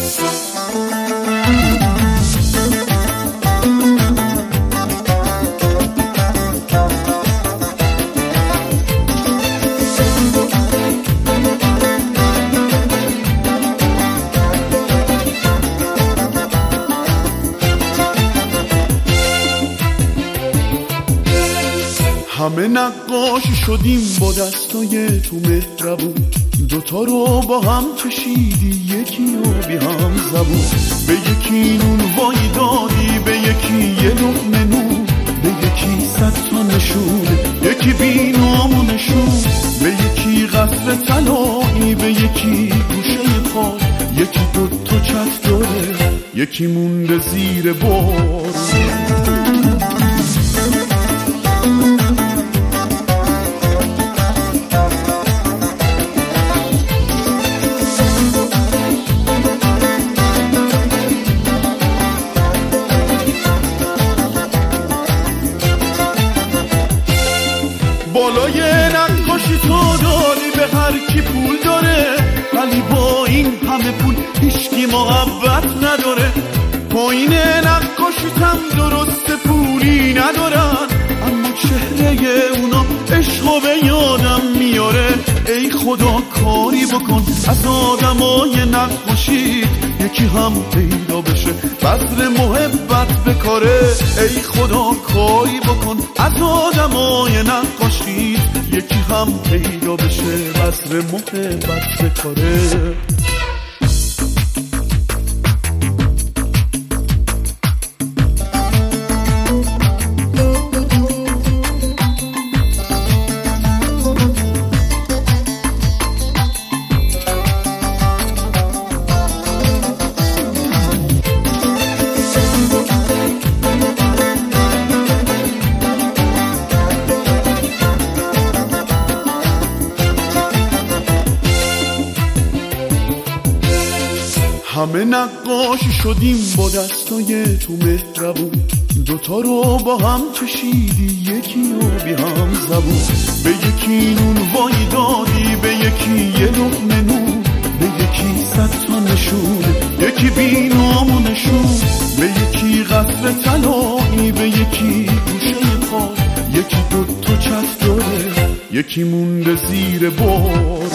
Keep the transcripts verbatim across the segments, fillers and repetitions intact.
همه نقاشی شدیم با دستای تو مهربون، دوتا رو با هم کشیدی یکی رو بی هم زبون. به یکی نون وای دادی، به یکی یه لقمه نون، به یکی صد تا نشونه، یکی بی نامونشون. به یکی قصر طلایی، به یکی گوشه پا، یکی دوتا چت داره، یکی مونده زیر بارون. بالای نقاشی تو داری به هر کی پول داره، ولی با این همه پول هیچکی محبت نداره. پایین نقاشیت هم درست پولی ندارن، اما چهره اونا عشقو به یادم میاره. ای خدا کاری بکن از آدمای نقاشیت، یکی هم پیدا بشه بذر محبت بکاره. ای خدا کاری بکن از آدمای نقاشیت، یکی هم پیدا بشه بذر محبت بکاره. همه نقاشی شدیم با دستای تو مهربون، دوتا رو با هم کشیدی یکی رو بی هم زبون. به یکی نون وای دادی، به یکی یه لقمه نون، به یکی صد تا نشونه، یکی بی نامونشون. به یکی قصر طلایی، به یکی گوشه پا، یکی دوتا چت داره، یکی مونده زیر بارون.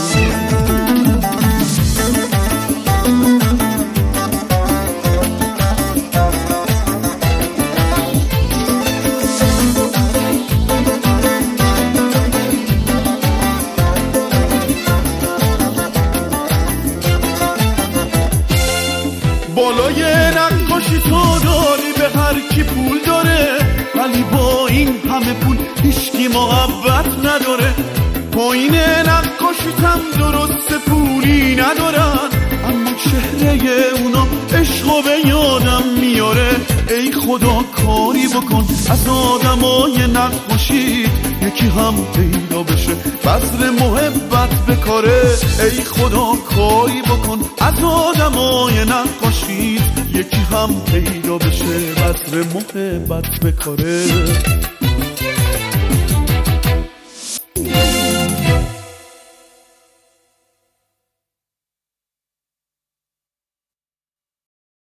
بالای نقاشی تو داری به هر کی پول داره، ولی با این همه پول هیچکی محبت نداره. پایین نقاشیت هم درست پولی ندارن، اما چهره اونا عشقو به یادم میاره. ای خدا کاری بکن از آدمای نقاشیت، یکی هم پیدا بشه بذر محبت بکاره. ای خدا کاری بکن از آدمای نقاشیت، یکی هم پیدا بشه بذر محبت بکاره.